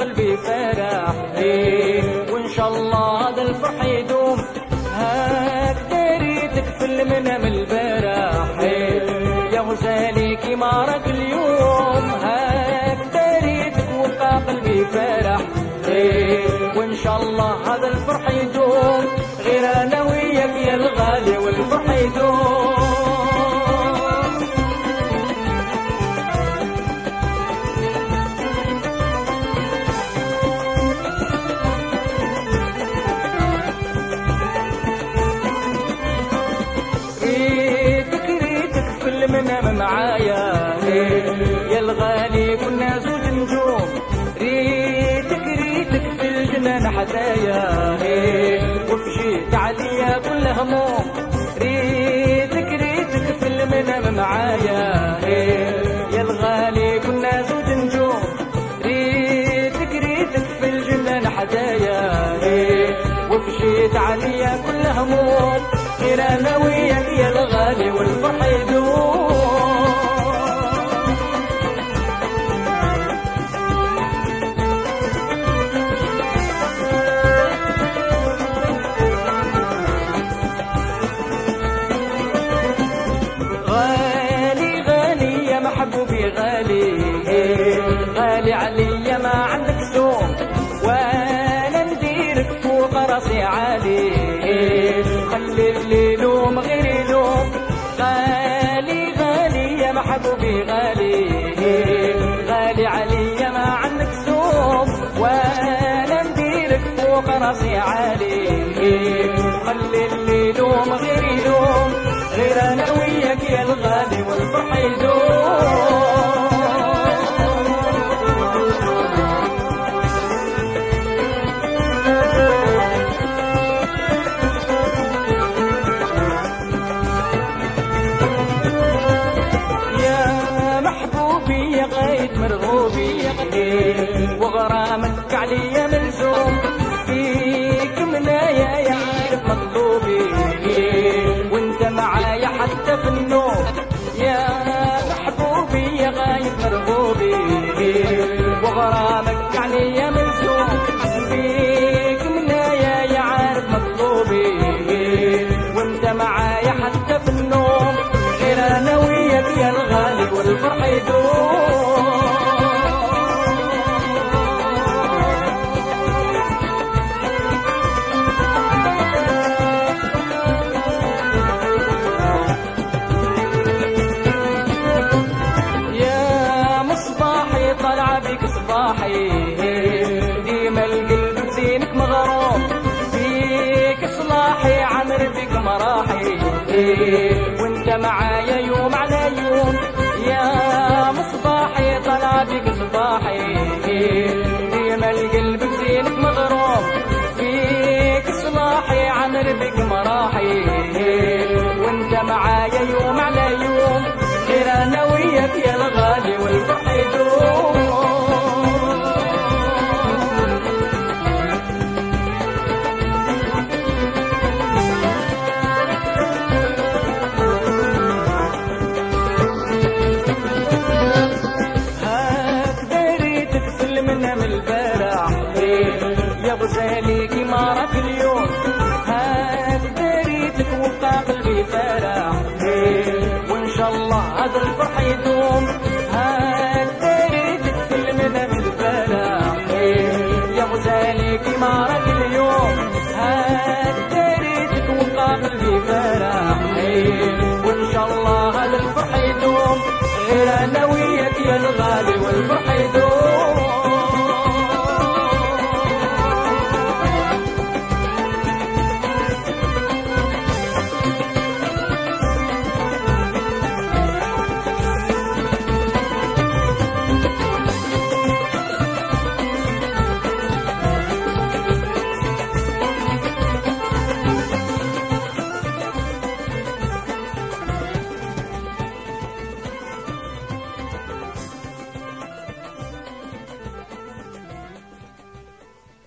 قلبي فرح وإن شاء الله هذا الفرح يدوم. هاك دريتك في المنام البارح يا غزالي كيما راك اليوم. هاك دريتك وبقى قلبي فرح وإن شاء الله هذا الفرح يدوم. غير أنا وياك يا الغالي والفرح يدوم. ريتك في المنام معايا يا الغالي كنا زوج نجوم. ريتك في الجنان حدايا وفجيت عليا كل هموم. ريتك في المنام معايا يا الغالي كنا زوج نجوم. ريتك في الجنان حدايا وفجيت عليا كل هموم. غير انا وياك يا الغالي والفرح يدوم. غالي يا محبوبي غالي عليا ما عندك سوم. وانا نديرك فوق راسي عالي خلي اللي يلوم غير يلوم. غالي يا محبوبي غالي عليا ما عندك سوم. وانا نديرك فوق راسي عالي خلي اللي يلوم غير يلوم. غير انا وياك يا الغالي والفرح يدوم. يا غاية مرغوبي وغرامك عليا ملزوم. فيك منايا يا عارف مطلوبي وانت معايا حتى في النوم. يا محبوبي يا غاية مرغوبي وغرامك عليا ملزوم. فيك منايا يا عارف مطلوبي وانت معايا حتى في النوم. غير انا وياك يا الغالي والفرح يدوم. يا مصباحي طالعة بيك صباحي ديما القلب بزينك مغروم. فيك صلاحي عمر بيك مراحي وانت معايا يوم على يوم. يا مصباحي طلع بك صباحي ديما القلب بزينك مغروم. فيك صلاحي عمر بك مراحي وانت معايا يوم على يوم. غير انا وياك يا الغالي والفرح يدوم. المنام البارح